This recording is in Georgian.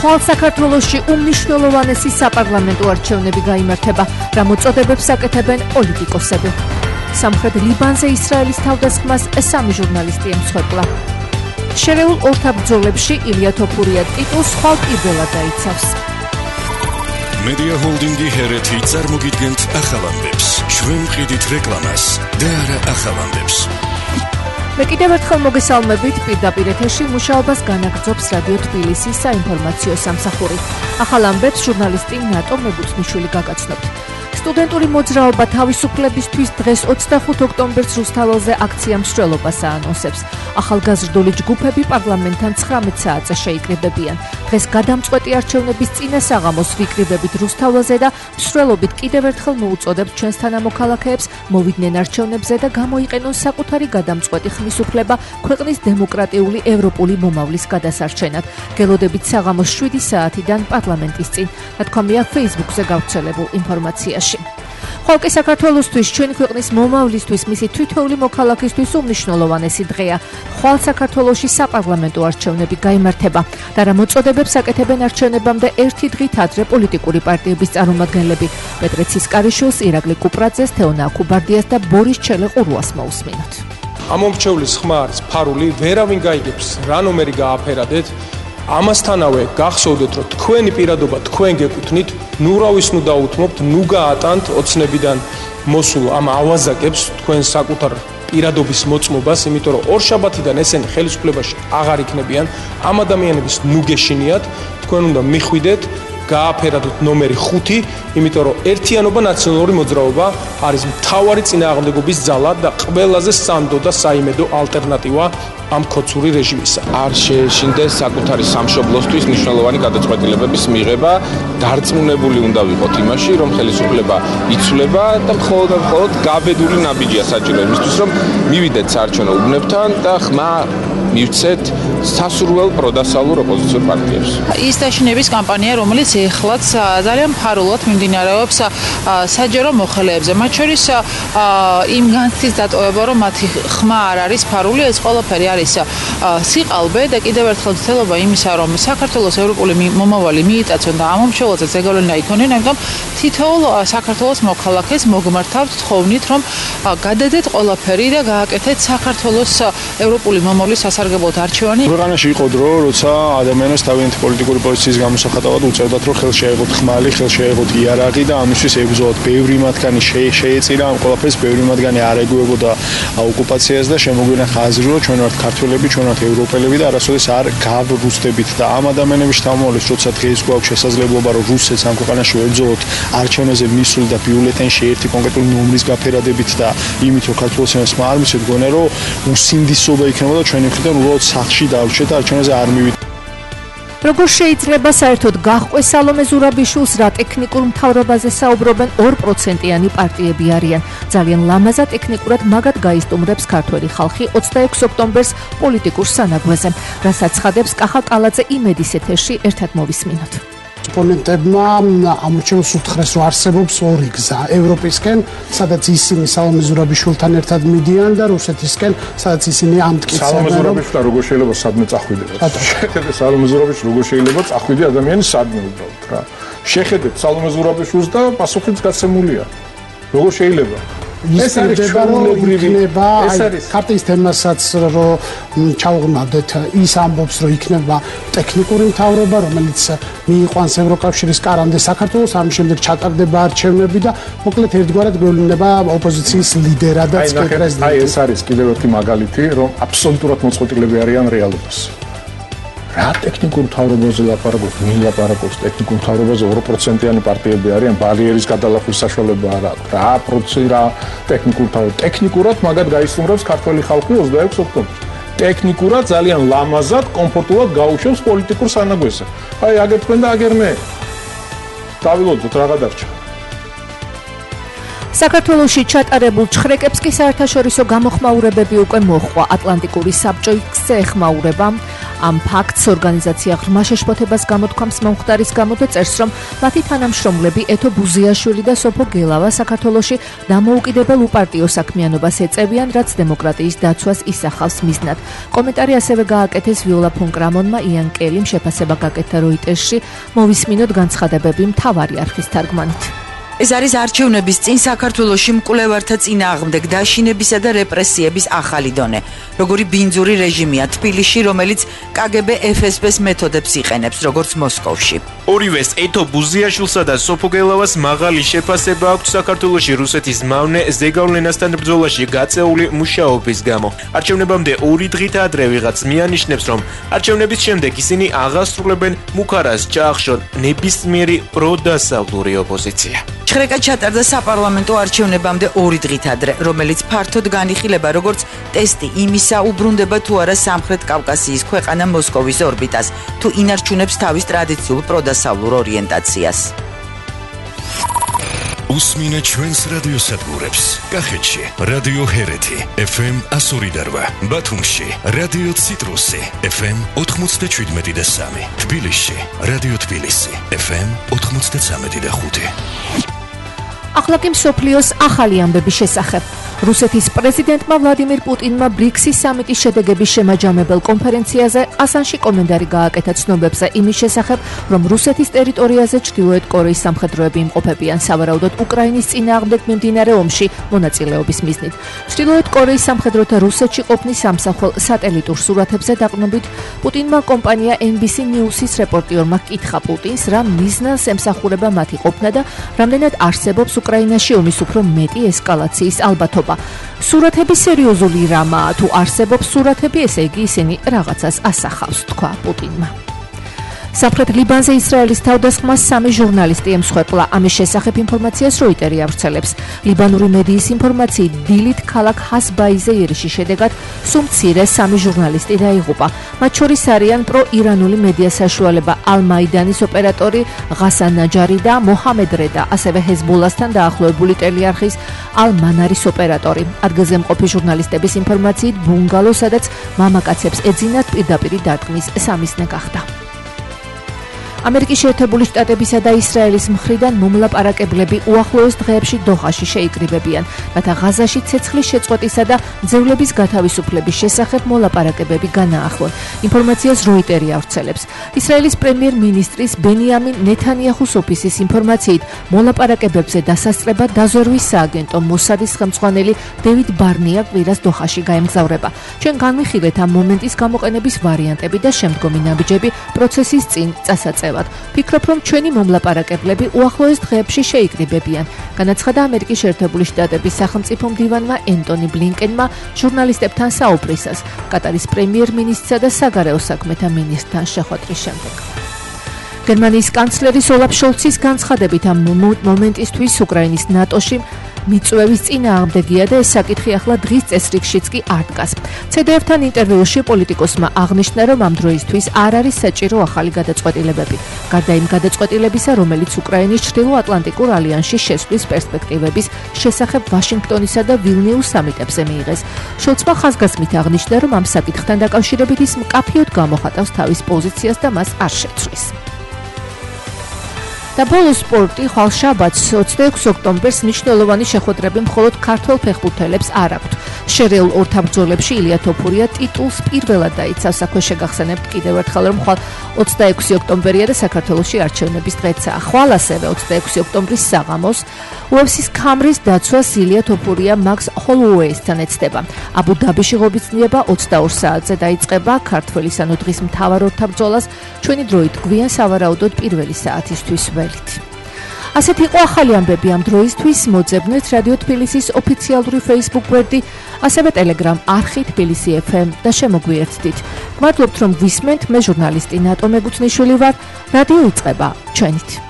ხვალ საქართველოში უმნიშვნელოვანესი საპარლამენტო არჩევნები გაიმართება, რა მოწოდებებს აკეთებენ პოლიტიკოსები. სამხრეთ ლიბანზე ისრაელის თავდასხმას სამი ჟურნალისტი ემსხვერპლა. შერეულ ორთა ბრძოლებში ილია თოფურია ტიტულს ხვალ პირველად დაიცავს. Media Holding-ი ჰერეთი წარმოგიდგენთ ახალამდებს, ჩვენ მყიდით რეკლამას და არა ახალამდებს. მე კიდევ ერთხელ მოგესალმებით, პირდაპირ ეთერში მუშაობას განაგრძობს რადიო თბილისის საინფორმაციო სამსახური. ახალამდებს ჟურნალისტი ნატო მებუცნიშვილი გაგაცნობთ. სტუდენტური მოძრაობა თავისუფლებისთვის დღეს 25 ოქტომბერს რუსთაველზე აქცია მსვლელობას აანონსებს. ახალგაზრდული ჯგუფები პარლამენტთან 19 საათზე შეიკრიბებიან. დღეს გადამწყვეტი არჩევნების წინა საღამოს ვიკრიბებით რუსთაველზე და მსვლელობით კიდევ ერთხელ მოუწოდებთ ჩვენს თანამოქალაქეებს მოვიდნენ არჩევნებზე და გამოიყენონ საკუთარი გადამწყვეტი ხმის უფლება ქვეყნის დემოკრატიული ევროპული მომავლის გადასარჩენად. გელოდებით საღამოს 7 საათიდან პარლამენტის წინ. ნათქვამია Facebook-ზე გავრცელებულ ინფორმაციაში. ხვალკი საქართველოსთვის, ჩვენი ქვეყნის მომავლისთვის, მისი თითოეული მოქალაქისთვის უმნიშვნელოვანესი დღეა. ხვალ საქართველოში საპარლამენტო არჩევნები გაიმართება და რა მოწოდებებს აკეთებენ არჩევნებამდე ერთი დღით ადრე პოლიტიკური პარტიების წარმომადგენლები. პეტრე ცისკარიშვილს, ირაკლი კუპრაძეს, თეონა აკუბარდიას და ბორის ჩელეყურუას მოусმინოთ. ამ მომრჩევლის ხმა არის ფარული, ვერავინ გაიგებს რა ნომერი გააფერადეთ. ამასთანავე გახსოვდეთ, რომ თქვენი პირადობა თქვენ გეკუთვნით, ნუ რავის ნუ დაუთმობთ, ნუ გაატანთ ოცნებიდან მოსულ ამ ავაზაკებს თქვენ საკუთარ პირადობის მოწმობას, იმიტომ რომ ორშაბათიდან ესენი ხელისუფლებაში აღარ იქნებიან, ამ ადამიანების ნუ გეშინიათ, თქვენ უნდა მიხვიდეთ, გააფერადოთ ნომერი 5, იმიტომ რომ ერთიანობა ნაციონალური მოძრაობა არის მთავარი წინააღმდეგობის ძალა და ყველაზე სანდო და საიმედო ალტერნატივა ამ ქოცური რეჟიმისა. არ შეეშინდეს საკუთარი სამშობლოსთვის მნიშვნელოვანი გადაწყვეტილებების მიღება, დარწმუნებული უნდა ვიყოთ იმაში, რომ ხელისუფლება იცვლება და მხოლოდ გაბედული ნაბიჯია საჭირო იმისთვის, რომ მივიდეთ საარჩევნო უბნებთან და ხმა მივცეთ სასურველ პროდასალურ ოპოზიციურ პარტიებს. ის დაშინების კამპანია, რომელიც ეხლაც ძალიან ფარულად მიმდინარეობს საჯარო მოხელეებზე, მათ შორის იმ განცდის დატოვება, რომ მათი ხმა არ არის ფარული, ეს ყველაფერი არის სიყალბე და კიდევ ერთხელ ცდილობა იმისა, რომ საქართველოს ევროპული მომავალი მიიტაცონ და ამ მომრჩევლზე ზეგავლენა იქონიონ, ამიტომ თითოეულ საქართველოს მოქალაქეს მოგმართავთ თხოვნით, რომ გადადეთ ყველაფერი და გააკეთეთ საქართველოს ევროპული მომავლის სასარგებლოდ არჩევანი. ქვეყანაში იყო დრო, როცა ადამიანებს თავიანთი პოლიტიკური პოზიციის გამოსახატავად უწევდათ, რომ ხელს შეეღოთ ხმალი, ხელს შეეღოთ იარაღი და ამისთვის ებრძოლათ. ბევრი მათგანი შეეწირა ამ ყველაფერს, ბევრი მათგანი არ ეგუებოდა ოკუპაციას და შემოგვინახა აზრი, რომ ჩვენ ვართ ქართველები, ჩვენ ვართ ევროპელები და არასოდეს არ გავრუსტებით და ამ ადამიანების თავმოყრით, როცა დღეს გვაქვს შესაძლებლობა, რომ რუსეთს ამ ქვეყანაში ვებრძოლოთ არჩევნებზე მისული და ბიულეტენში ერთი კონკრეტული ნომრის გაფერადებით და იმით, რომ ქართველებს ხმა არ მისცეთ, გონია, რომ უსინდისობა იქნებოდა ჩვენი მხრიდან უბრალოდ სახლში დავრჩეთ და არჩევნებზე არ მივიდეთ. როგორ შეიძლება საერთოდ გაჰყვეს სალომე ზურაბიშვილს, რა ტექნიკურ მთავრობაზე საუბრობენ 2%-იანი პარტიები არიან. ძალიან ლამაზად ტექნიკურად მაგად გაისტუმრებს ქართველი ხალხი 26 ოქტომბერს პოლიტიკურ სანაგვეზე, რასაც ცხადებს კახა კალაძე იმედის ეთერში, ერთად მოვისმინოთ. ოპონენტებმა ამორჩეულს უთხრეს, რომ არსებობს ორი გზა, ევროპისკენ, სადაც ისინი სალომე ზურაბიშვილთან ერთად მიდიან და რუსეთისკენ, სადაც ისინი ამტკიცებენ. სალომე ზურაბიშვილი როგორ შეიძლება სადმე წახვიდება? შეხედეთ სალომე ზურაბიშვილი როგორ შეიძლება წახვიდე ადამიანი სადმე უბრალოდ რა. შეხედეთ სალომე ზურაბიშვილს და პასუხიც გაცემულია. როგორ შეიძლება? ეს არის ჩვეულებრივი, ეს არის ქარტიის თემასაც რომ ჩავღმავდეთ, ის ამბობს, რომ იქნება ტექნიკური მთავრობა, რომელიც მიიყვანს ევროკავშირის კარამდე საქართველოს, ამის შემდეგ ჩატარდება არჩევნები და მოკლედ ერთგვარად გვევლინება ოპოზიციის ლიდერადაც პრეზიდენტი. აი ეს არის კიდევ ერთი მაგალითი, რომ აბსოლუტურად მოწყვეტილები არიან რეალობას. რა ტექნიკურ მთავრობაზე ლაპარაკობს, ვინ ლაპარაკობს ტექნიკურ მთავრობაზე? 2%-იანი პარტიები არიან, ბარიერის გადალახვის საშუალება არ აქვს. რა პროცედურა ტექნიკურ მთავრობაზე? ტექნიკურად მაგად გაისტუმრებს ქართველი ხალხი 26 ოქტომბერს. ტექნიკურად ძალიან ლამაზად, კომფორტულად გაუშვებს პოლიტიკურ სანაგვეზე. აი აგერ თქვენ და აგერ მე. დავილოდოთ, რაღა დარჩა. საქართველოში ჩატარებულ ჩხრეკებს კი საერთაშორისო გამოხმაურებები უკვე მოჰყვა. ატლანტიკური საბჭოზე ეხმაურება ამ ფაქტს ორგანიზაცია ღრმა შეშფოთებას გამოთქვამს მომხდარის გამო და წერს, რომ მათი თანამშრომლები ეთო ბუზიაშვილი და სოფო გელავა საქართველოში დამოუკიდებელ უპარტიო საქმიანობას ეწევიან, რაც დემოკრატიის დაცვას ისახავს მიზნად. კომენტარი ასევე გააკეთეს ვიოლა ფონ კრამონმა იან კელიმ შეფასება გაკეთა როიტერსში, მოვისმინოთ განცხადებები მთავარი არხის თარგმანით. ეს არის არჩევნების წინ საქართველოში მკვლევართა წინააღმდეგ დაშინებისა და რეპრესიების ახალი დონე. როგორი ბინძური რეჟიმია თბილისში, რომელიც KGB FSB-ს მეთოდებს იყენებს, როგორც მოსკოვში. ორივეს ეთო ბუზიაშვილსა და სოფო გელავას მაღალი შეფასება აქვს საქართველოში რუსეთის მავნე ზეგავლენასთან ბრძოლაში გაწეული მუშაობის გამო. არჩევნებამდე 2 დღით ადრე ვიღაც მიანიშნებს, რომ არჩევნების შემდეგ ისინი აღასრულებენ მუქარას ჩაახშონ ნებისმიერი პროდასავლური ოპოზიცია. ჩხრეკა ჩატარდა საპარლამენტო არჩევნებამდე 2 დღით ადრე, რომელიც ფართოდ განიხილება როგორც ტესტი იმისა, უბრუნდება თუ არა სამხრეთ კავკასიის ქვეყანა მოსკოვის ორბიტას, თუ ინარჩუნებს თავის ტრადიციულ პროდასავლურ ორიენტაციას. უსმინე ჩვენს რადიოსადგურებს. კახეთში რადიო ჰერეთი FM 102.8, ბათუმში რადიო ციტრუსი FM 97.3, თბილისში რადიო თბილისი FM 93.5. ახლა კი მსოფლიოს ახალი ამბები შესახებ. რუსეთის პრეზიდენტმა ვლადიმირ პუტინმა ბრიქსის სამიტის შედეგების შემაჯამებელ კონფერენციაზე ყაზანში კომენტარი გააკეთა ცნობებზე იმის შესახებ, რომ რუსეთის ტერიტორიაზე ჩრდილოეთ კორეის სამხედროები იმყოფებიან სავარაუდოდ უკრაინის წინააღმდეგ მიმდინარე ომში მონაწილეობის მიზნით. ჩრდილოეთ კორეის სამხედროთა რუსეთში ყოფნის სამსახურ სატელიტურ სურათებზე დაყრდნობით პუტინმა კომპანია NBC News-ის რეპორტიორმა კითხა პუტინს, რა მიზნს ემსახურება მათი ყოფნა და რამდენად არსებობს უკრაინაში ომის უფრო მეტი ესკალაციის ალბათობა. სურათები სერიოზული რამაა, თუ არსებობს სურათები, ესე იგი ისინი რაღაცას ასახავს, თქვა პუტინმა. სამხრეთ ლიბანზე ისრაელის თავდასხმას 3 ჟურნალისტი ემსხვერპლა. ამის შესახებ ინფორმაციას როიტერი ავრცელებს. ლიბანური მედიის ინფორმაციით, დილით ქალაქ ჰასბაიზეირში შედეგად სულ მცირე 3 ჟურნალისტი დაიღუპა. მათ შორის არიან პრო-ირანული მედია საშუალება ალ-მაიდანის ოპერატორი ღასან ნაჯარი და მოჰამედ რედა, ასევე ჰეზბოლასთან დაახლოებული ტელეარხის ალ-მანარის ოპერატორი. ადგილზე მყოფი ჟურნალისტების ინფორმაციით, ბუნგალო, სადაც მამაკაცებს ეძინათ, პირდაპირ დარტყმის სამიზნე გახდა. ამერიკის შეერთებული შტატებისა და ისრაელის მხრიდან მომლაპარაკებლები უახლოეს დღეებში დოჰაში შეიკრიბებიან, რათა ღაზაში ცეცხლის შეწყვეტისა და ძევლების გათავისუფლების შესახებ მოლაპარაკებები განაახლონ. ინფორმაციას როიტერი ავრცელებს. ისრაელის პრემიერ-მინისტრის ბენიამინ ნეთანიაჰუს ოფისის ინფორმაციით, მოლაპარაკებებზე დასასწრება დაზვერვის სააგენტო მოსადის ხელმძღვანელი დევიდ ბარნია კვირას დოჰაში გაემგზავრება. ჩვენ განვიხილეთ ამ მომენტის გამოყენების ვარიანტები და შემდგომი ნაბიჯები პროცესის წინ წასაწევად. ვფიქრობ, რომ ჩვენი მომლაპარაკებლები უახლოეს დღეებში შეიკრიბებიან, განაცხადა ამერიკის შეერთებული შტატების სახელმწიფო მდივანმა ენტონი ბლინკენმა ჟურნალისტებთან საუბრისას, კატარის პრემიერ-მინისტრსა და საგარეო საქმეთა მინისტრთან შეხვედრის შემდეგ. გერმანიის კანცლერის ოლაფ შოლცის განცხადებით ამ მომენტისთვის უკრაინის ნატოში მიწვევის წინააღმდეგია და ეს საკითხი ახლა დღის წესრიგშიც კი არ დგას. CDF-თან ინტერვიუში პოლიტიკოსმა აღნიშნა, რომ ამ დროისთვის არ არის საჭირო ახალი გადაწყვეტილებები. გარდა იმ გადაწყვეტილებისა, რომელიც უკრაინის ჩრდილო-ატლანტიკურ ალიანსში შესვლის პერსპექტივების შესახებ ვაშინგტონისა და ვილნიუს სამიტებზე მიიღეს. შოლცმა ხაზგასმით აღნიშნა, რომ ამ საკითხთან დაკავშირებით ის მკაფიოდ გამოხატავს თავის პოზიციას და მას არ შეცვლის. და ბოლო სპორტი ხვალ შაბათს 26 ოქტომბერს მნიშვნელოვანი შეხვედრები მხოლოდ ქართველ ფეხბურთელებს არ აქვთ. შერეულ ორთაბრძოლებში ილია თოფურია ტიტულს პირველად დაიცავს. აქვე შეგახსენებთ კიდევ ერთხელ, რომ ხვალ 26 ოქტომბერია და საქართველოში არჩევნების დღეცაა. ხვალ ასევე 26 ოქტომბრის საღამოს UFC-ს ქამრის დაცვას ილია თოფურია მაქს ჰოლოუეისთან ეცდება. აბუ-დაბიში ღობისძიება 22 საათზე დაიწყება. ქართველისანო დღის მთავარ ორთაბრძოლას ჩვენი დროით გვიან სავარაუდოდ პირველი საათისთვის ასეთ იყო ახალი ამბები ამ დროისთვის. მოძებნეთ რადიო თბილისის ოფიციალური Facebook გვერდი, ასევე Telegram არხი თბილისი FM და შემოგვიერთდით. მადლობთ, რომ გვისმენთ. მე ჟურნალისტი ნატო მეგუცნიშვილი ვარ. რადიო იწყება ჩვენით.